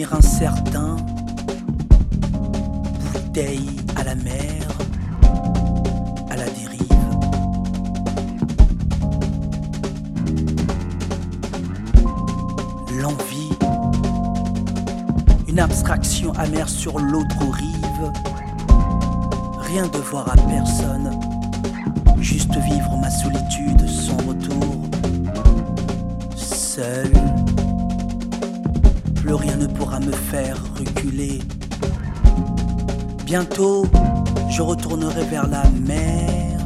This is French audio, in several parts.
avenir incertain, bouteille à la mer, à la dérive. L'envie, une abstraction amère sur l'autre rive. Rien devoir à personne, juste vivre ma solitude sans retour. Seul, plus rien ne pourra me faire reculer. Bientôt, je retournerai vers la mer.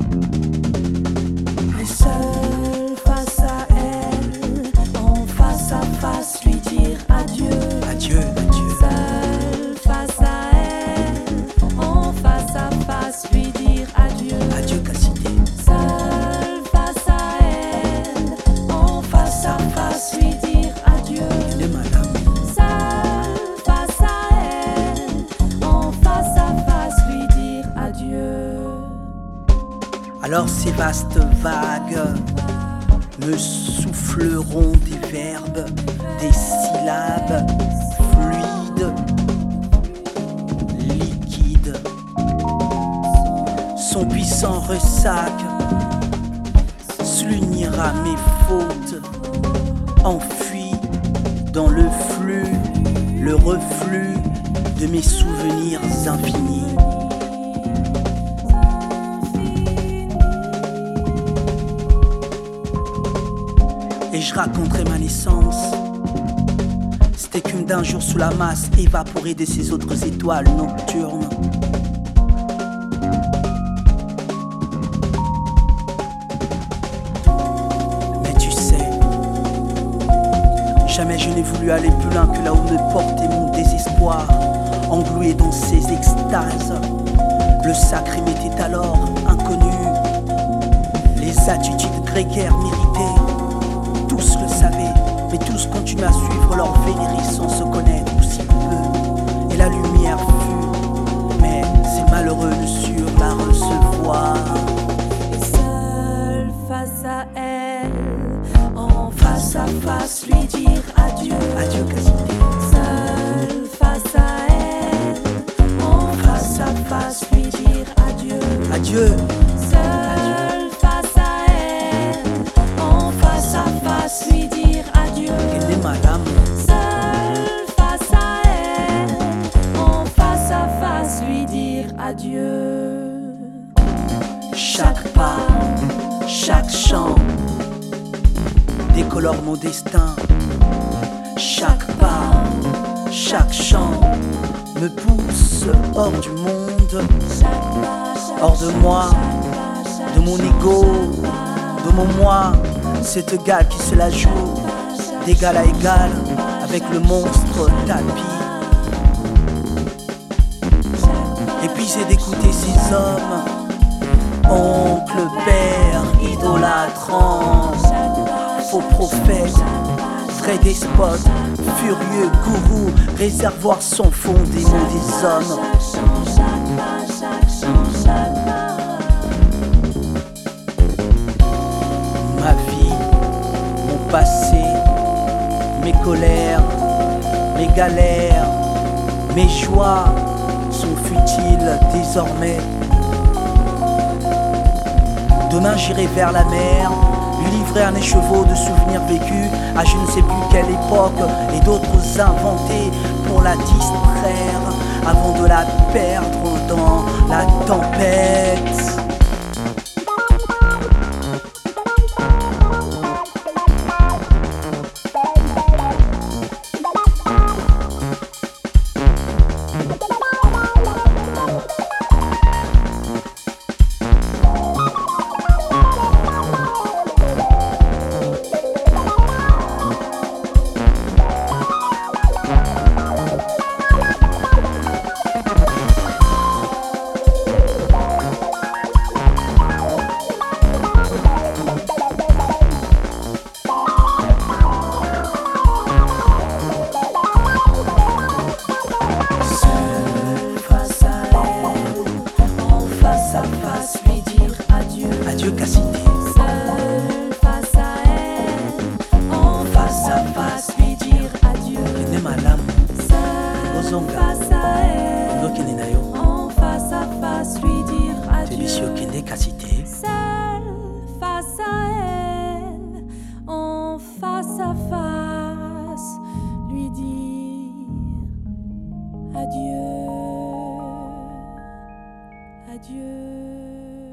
Et seul face à elle, en face à face, lui dire adieu. Adieu, adieu. Seul face à elle, en face à face, lui dire adieu. Adieu, Cassité. Seul face à elle, en face à face, lui dire adieu. De madame. Seul face à elle, en face à face, lui dire adieu. Alors ces vastes vagues me souffleront des verbes, des syllabes fluides, liquides. Son puissant ressac soulignera mes fautes, enfuies dans le flux, le reflux de mes souvenirs infinis. Et je raconterai ma naissance. C'était qu'une d'un jour sous la masse évaporée de ces autres étoiles nocturnes. Mais tu sais, jamais je n'ai voulu aller plus loin que là où me portait mon désespoir, englué dans ces extases. Le sacré m'était alors inconnu. Les attitudes grégaires méritées, tous le savaient, mais tous continuent à suivre leur vénérie sans se connaître aussi peu. Et la lumière fut, mais ces malheureux ne surent la recevoir. Et seul face à elle, en face à face, lui dire adieu. Adieu, Cassité. Seul face à elle, en face à face, lui dire adieu. Adieu. Seul face à elle, en face à face, lui dire adieu. Elle est madame. Seul face à elle, en face à face, lui dire adieu. Chaque pas, chaque chant décolore mon destin. Chaque pas, chaque chant me pousse hors du monde, hors de moi, de mon ego, de mon moi. C'est égal qui se la joue d'égal à égal avec le monstre tapis. Épuisé d'écouter ces hommes, oncle, père, idolâtrant, faux prophète, vrai despote, furieux gourou, réservoir sans fond des mots des hommes. Ma vie, mon passé, mes colères, mes galères, mes joies sont futiles désormais. Demain j'irai vers la mer, lui livrer un écheveau de souvenirs vécus à je ne sais plus quelle époque et d'autres inventés pour la distraire avant de la perdre dans la tempête. adieu.